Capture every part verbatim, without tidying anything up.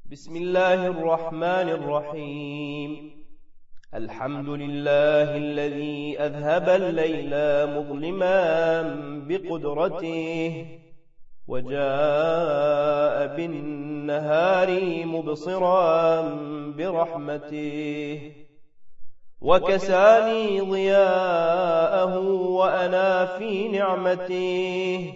بسم الله الرحمن الرحيم. الحمد لله الذي أذهب الليل مظلما بقدرته وجاء بالنهار مبصرا برحمته وكساني ضياءه وأنا في نعمته.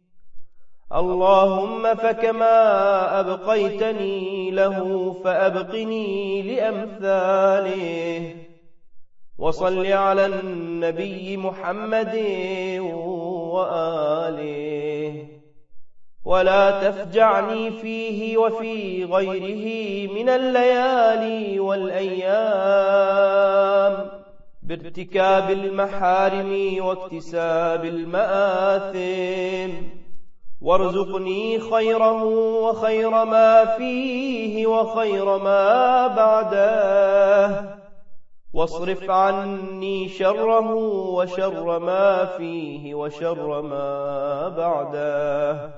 اللهم فكما أبقيتني له فأبقني لأمثاله. وصل على النبي محمد وآله ولا تفجعني فيه وفي غيره من الليالي والأيام بارتكاب المحارم واكتساب المآثم، وارزقني خيره وخير ما فيه وخير ما بعده، واصرف عني شره وشر ما فيه وشر ما بعده.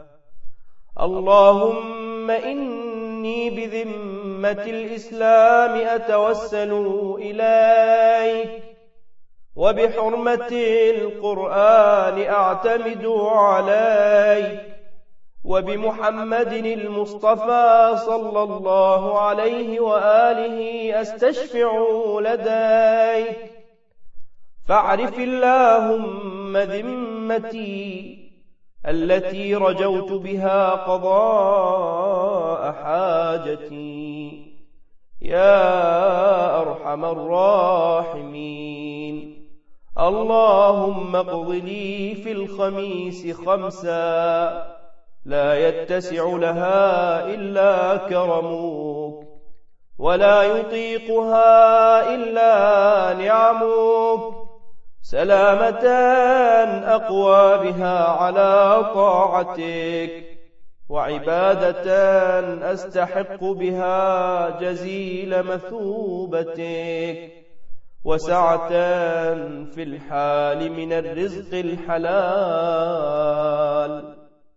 اللهم إني بذمة الإسلام أتوسل إليك، وبحرمة القرآن أعتمد عليك، وبمحمد المصطفى صلى الله عليه وآله أستشفع لديك. فاعرف اللهم ذمتي التي رجوت بها قضاء حاجتي يا أرحم الراحمين. اللهم اقض لي في الخميس خمسا لا يتسع لها إلا كرمك، ولا يطيقها إلا نعمك، سلامة أقوى بها على طاعتك، وعبادة أستحق بها جزيل مثوبتك، وسعة في الحال من الرزق الحلال،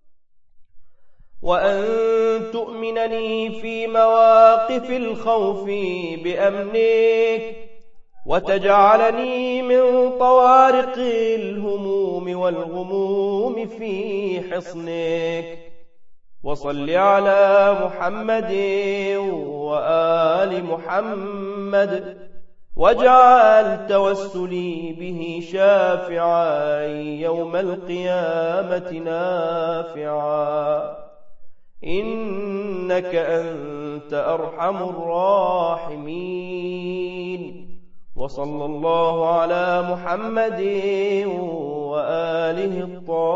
وأن تؤمنني في مواقف الخوف بأمنك، وتجعلني من طوارق الهموم والغموم في حصنك. وصل على محمد وآل محمد، واجعل توسلي به شافعا يوم القيامة نافعا، إنك أنت أرحم الراحمين. وصلى الله على محمد وآله الطاهرين.